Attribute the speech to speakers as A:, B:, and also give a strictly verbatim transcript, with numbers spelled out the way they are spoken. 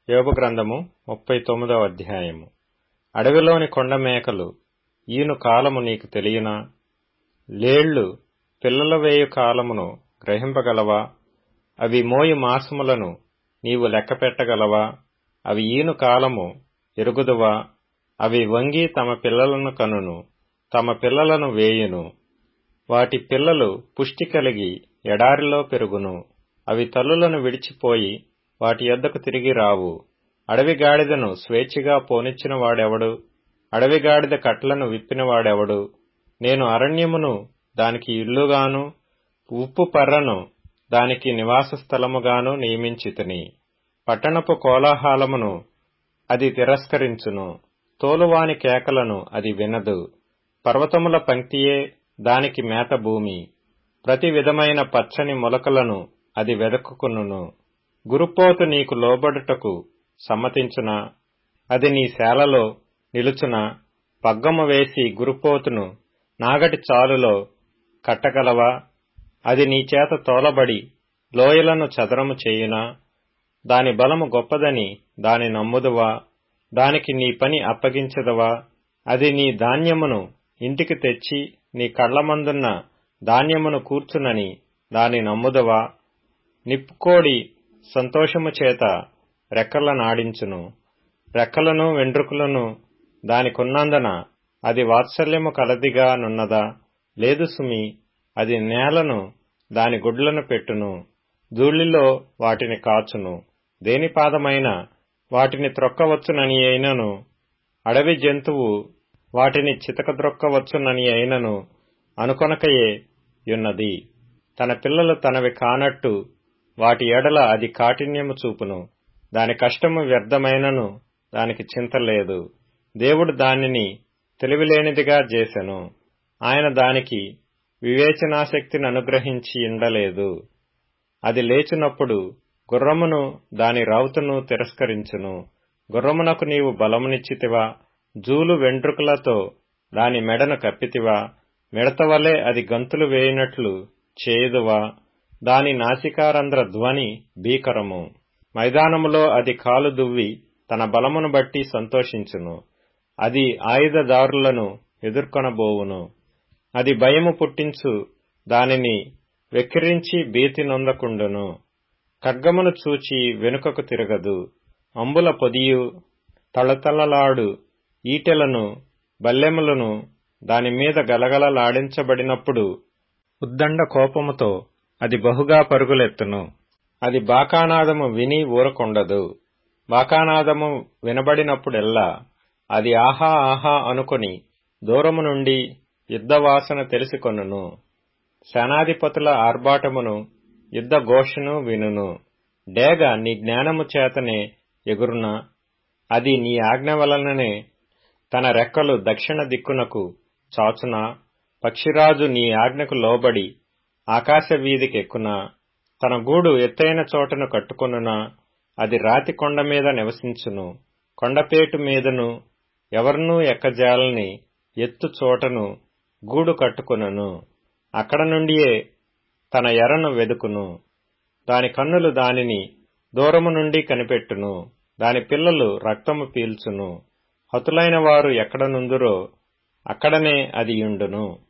A: యోబు గ్రంథము ముప్పై తొమ్మిదవ అధ్యాయము. అడవిలోని కొండ మేకలు ఈను కాలము నీకు తెలియనా? లేళ్లు పిల్లల వేయు కాలమును గ్రహింపగలవా? అవి మోయు మాసములను నీవు లెక్కపెట్టగలవా? అవి ఈను కాలము ఎరుగుదువా? అవి వంగి తమ పిల్లలను కనును, తమ పిల్లలను వేయును. వాటి పిల్లలు పుష్టి కలిగి ఎడారిలో పెరుగును. అవి తల్లులను విడిచిపోయి వాటి యొద్దకు తిరిగి రావు. అడవి గాడిదను స్వేచ్ఛగా పోనిచ్చిన వాడెవడు? అడవి గాడిద కట్లను విప్పినవాడెవడు? నేను అరణ్యమును దానికి ఇల్లుగాను, ఉప్పు పర్రను దానికి నివాస స్థలముగాను నియమించితిని. పట్టణపు కోలాహలమును అది తిరస్కరించును, తోలువాని కేకలను అది వినదు. పర్వతముల పంక్తియే దానికి మేత భూమి. ప్రతి విధమైన పచ్చని మొలకలను అది వెదకుకొనును. గురుపోతు నీకు లోబడుటకు సమ్మతించునా? అది నీ శాలలో నిలుచునా? పగ్గము వేసి గురుపోతును నాగటి చాలులో కట్టగలవా? అది నీ చేత తోలబడి లోయలను చదరము చేయునా? దాని బలము గొప్పదని దాని నమ్ముదువా? దానికి నీ పని అప్పగించదవా? అది నీ ధాన్యమును ఇంటికి తెచ్చి నీ కళ్లమందున్న ధాన్యమును కూర్చునని దాని నమ్ముదవా? నిప్పుకోడి సంతోషము చేత రెక్కలనాడించును. రెక్కలను వెండ్రుకలను దానికున్నందున అది వాత్సల్యము కలదిగా నున్నదా? లేదు సుమి, అది నేలను దాని గుడ్లను పెట్టును, ధూళిలో వాటిని కాచును. దేని పాదమైన వాటిని త్రొక్కవచ్చునని అయినను, అడవి జంతువు వాటిని చితకద్రొక్కవచ్చునని అయినను అనుకొనకయే యున్నది. తన పిల్లలు తనవి కానట్టు వాటి ఎడల అది కాఠిన్యము చూపును. దాని కష్టము వ్యర్థమైనను దానికి చింత లేదు. దేవుడు దానిని తెలివిలేనిదిగా చేసెను. ఆయన దానికి వివేచనాశక్తిని అనుగ్రహించి ఉండలేదు. అది లేచినప్పుడు గుర్రమును దాని రౌతును తిరస్కరించును. గుర్రమునకు నీవు బలమునిచ్చితివా? జూలు వెంట్రుకలతో దాని మెడను కప్పితివా? మిడతవలే అది గంతులు వేయినట్లు చేయుదువా? దాని నాసికారంధ్ర ధ్వని భీకరము. మైదానములో అది కాలు దువ్వి తన బలమును బట్టి సంతోషించును. అది ఆయుధదారులను ఎదుర్కొనబోవును. అది భయము పుట్టించు దానిని వెక్కిరించి భీతి నొందకుండును. ఖడ్గమును చూచి వెనుకకు తిరగదు. అంబుల పొదియు తళతళలాడు ఈటెలను బల్లెములను దానిమీద గలగలలాడించబడినప్పుడు ఉద్దండ కోపముతో అది బహుగా పరుగులెత్తును. అది బాకానాదము విని ఊరకుండదు. బాకానాదము వినబడినప్పుడెల్లా అది ఆహా ఆహా అనుకొని దూరము నుండి యుద్ధవాసన తెలిసికొనును. సేనాధిపతుల ఆర్భాటమును యుద్ధ ఘోషను వినును. డేగ నీ జ్ఞానము చేతనే ఎగురునా? అది నీ ఆజ్ఞ వలననే తన రెక్కలు దక్షిణ దిక్కునకు చాచునా? పక్షిరాజు నీ ఆజ్ఞకు లోబడి ఆకాశ వీధికెక్కునా? తన గూడు ఎత్తైన చోటను కట్టుకొనునా? అది రాతి కొండ మీద నివసించును. కొండపేటు మీదను ఎవరినూ ఎక్కజాలని ఎత్తు చోటను గూడు కట్టుకొనును. అక్కడ నుండియే తన ఎరను వెదుకును. దాని కన్నులు దానిని దూరము నుండి కనిపెట్టును. దాని పిల్లలు రక్తము పీల్చును. హతులైన వారు ఎక్కడ నుందురో అక్కడనే అది యుండును.